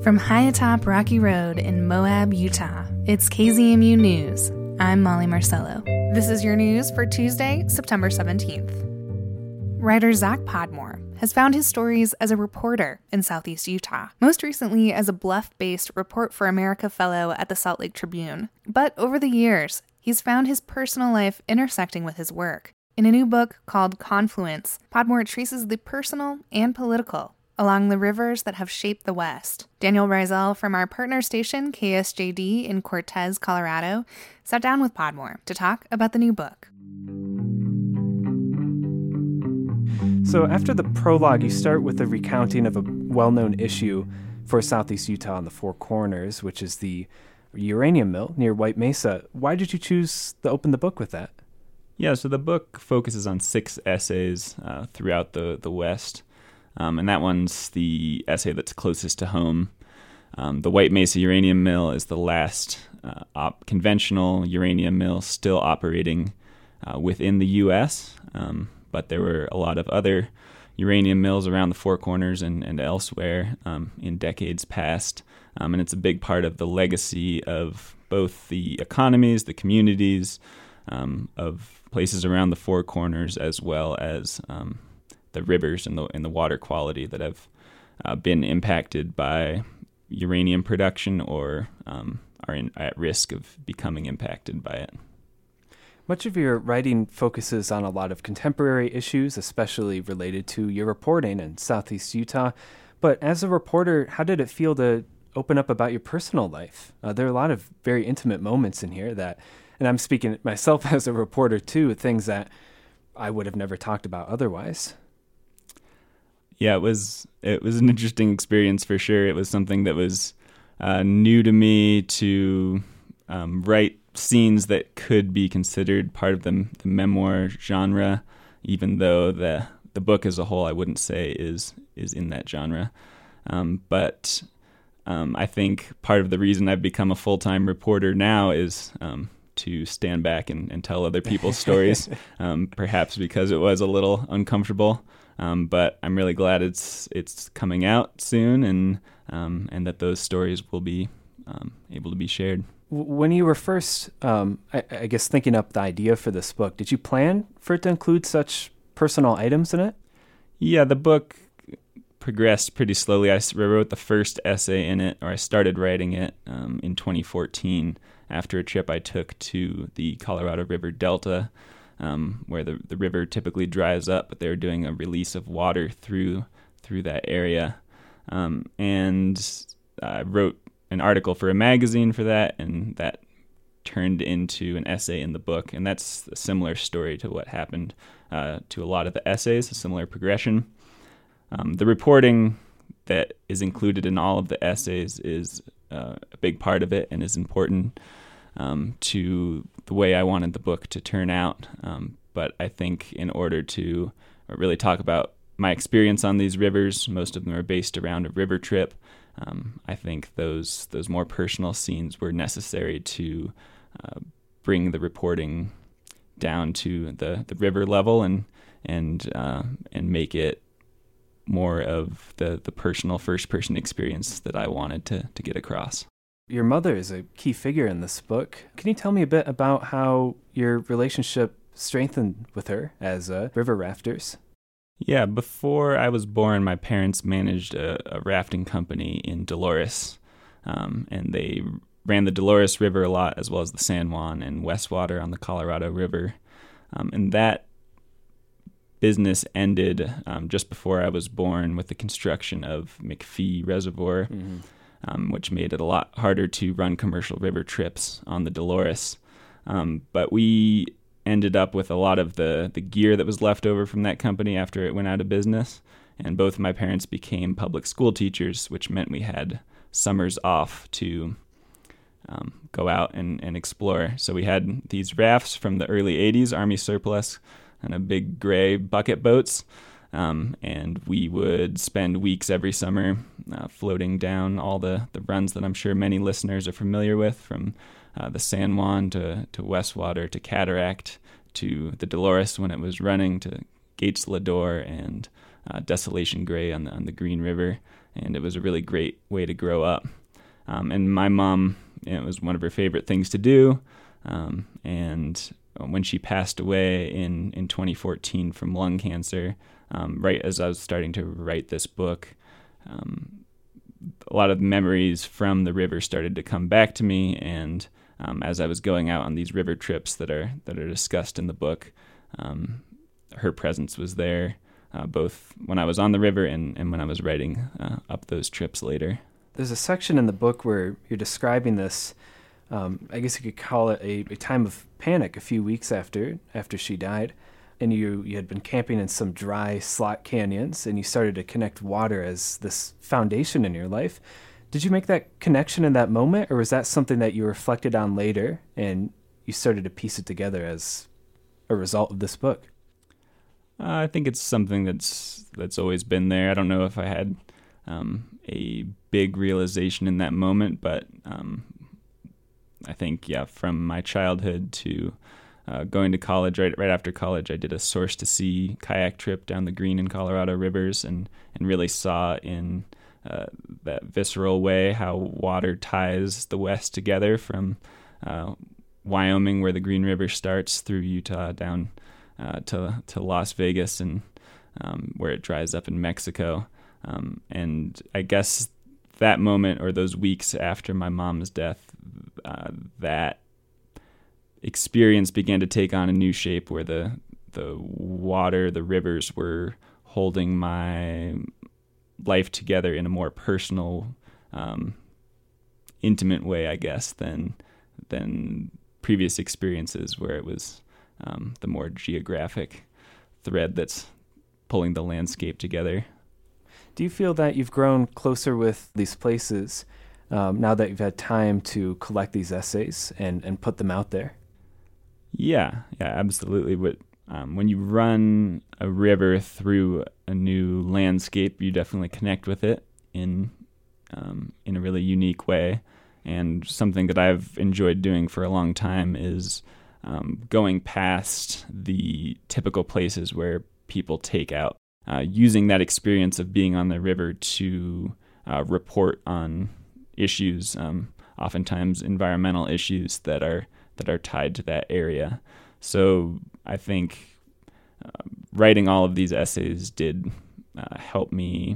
From high atop Rocky Road in Moab, Utah, it's KZMU News. I'm Molly Marcello. This is your news for Tuesday, September 17th. Writer Zach Podmore has found his stories as a reporter in Southeast Utah, most recently as a Bluff-based Report for America fellow at the Salt Lake Tribune. But over the years, he's found his personal life intersecting with his work. In a new book called Confluence, Podmore traces the personal and political along the rivers that have shaped the West. Daniel Reisel from our partner station, KSJD in Cortez, Colorado, sat down with Podmore to talk about the new book. So after the prologue, you start with a recounting of a well-known issue for Southeast Utah on the Four Corners, which is the uranium mill near White Mesa. Why did you choose to open the book with that? Yeah, so the book focuses on 6 essays throughout the West. And that one's the essay that's closest to home. The White Mesa Uranium Mill is the last conventional uranium mill still operating within the U.S., but there were a lot of other uranium mills around the Four Corners and elsewhere in decades past. And it's a big part of the legacy of both the economies, the communities of places around the Four Corners, as well as the rivers and the water quality that have been impacted by uranium production or are at risk of becoming impacted by it. Much of your writing focuses on a lot of contemporary issues, especially related to your reporting in Southeast Utah. But as a reporter, how did it feel to open up about your personal life? There are a lot of very intimate moments in here that, and I'm speaking myself as a reporter too, things that I would have never talked about otherwise. Yeah, it was an interesting experience for sure. It was something that was new to me to write scenes that could be considered part of the memoir genre, even though the book as a whole I wouldn't say is in that genre. But I think part of the reason I've become a full-time reporter now is to stand back and tell other people's stories, perhaps because it was a little uncomfortable. But I'm really glad it's coming out soon, and that those stories will be able to be shared. When you were first, I guess, thinking up the idea for this book, did you plan for it to include such personal items in it? Yeah, the book progressed pretty slowly. I wrote the first essay in it, or I started writing it in 2014 after a trip I took to the Colorado River Delta, where the river typically dries up, but they were doing a release of water through that area. And I wrote an article for a magazine for that, and that turned into an essay in the book. And that's a similar story to what happened to a lot of the essays, a similar progression. The reporting that is included in all of the essays is a big part of it and is important to the way I wanted the book to turn out. But I think in order to really talk about my experience on these rivers, most of them are based around a river trip. I think those more personal scenes were necessary to bring the reporting down to the river level and make it more of the personal first-person experience that I wanted to get across. Your mother is a key figure in this book. Can you tell me a bit about how your relationship strengthened with her as river rafters? Yeah, before I was born, my parents managed a rafting company in Dolores, and they ran the Dolores River a lot, as well as the San Juan and Westwater on the Colorado River. And that business ended just before I was born with the construction of McPhee Reservoir, which made it a lot harder to run commercial river trips on the Dolores. But we ended up with a lot of the gear that was left over from that company after it went out of business. And both of my parents became public school teachers, which meant we had summers off to go out and explore. So we had these rafts from the early 80s, Army surplus, and a big gray bucket boats. And we would spend weeks every summer floating down all the runs that I'm sure many listeners are familiar with, from the San Juan to Westwater to Cataract to the Dolores when it was running, to Gates Lador and Desolation Gray on the Green River. and it was a really great way to grow up. And my mom, it was one of her favorite things to do. And when she passed away in 2014 from lung cancer, right as I was starting to write this book, a lot of memories from the river started to come back to me. And as I was going out on these river trips that are discussed in the book, her presence was there, both when I was on the river and when I was writing up those trips later. There's a section in the book where you're describing this, I guess you could call it a time of panic a few weeks after she died, and you had been camping in some dry slot canyons, and you started to connect water as this foundation in your life. Did you make that connection in that moment, or was that something that you reflected on later and you started to piece it together as a result of this book? I think it's something that's always been there. I don't know if I had a big realization in that moment, but I think, from my childhood to going to college, right after college, I did a Source to Sea kayak trip down the Green and Colorado rivers and really saw in that visceral way how water ties the West together from Wyoming, where the Green River starts, through Utah down to Las Vegas, and where it dries up in Mexico. And I guess that moment, or those weeks after my mom's death, that experience began to take on a new shape, where the water, the rivers were holding my life together in a more personal, intimate way, I guess, than previous experiences where it was the more geographic thread that's pulling the landscape together. Do you feel that you've grown closer with these places now that you've had time to collect these essays and put them out there? Yeah, absolutely. When you run a river through a new landscape, you definitely connect with it in a really unique way. And something that I've enjoyed doing for a long time is going past the typical places where people take out, using that experience of being on the river to report on issues, oftentimes environmental issues that are tied to that area. So I think writing all of these essays did help me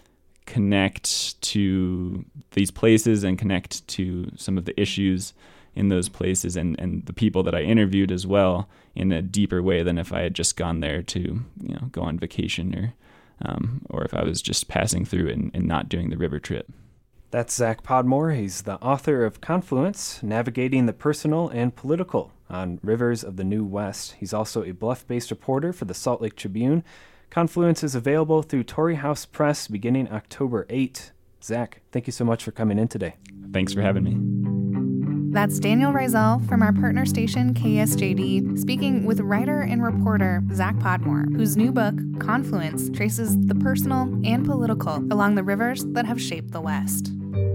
connect to these places and connect to some of the issues in those places and the people that I interviewed as well in a deeper way than if I had just gone there to go on vacation or if I was just passing through and not doing the river trip. That's Zach Podmore. He's the author of Confluence, Navigating the Personal and Political on Rivers of the New West. He's also a Bluff-based reporter for the Salt Lake Tribune. Confluence is available through Torrey House Press beginning October 8. Zach, thank you so much for coming in today. Thanks for having me. That's Daniel Reisel from our partner station KSJD, speaking with writer and reporter Zach Podmore, whose new book, Confluence, traces the personal and political along the rivers that have shaped the West.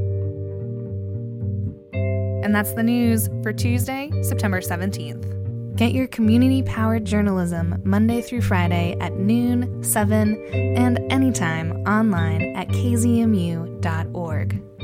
And that's the news for Tuesday, September 17th. Get your community-powered journalism Monday through Friday at noon, 7, and anytime online at kzmu.org.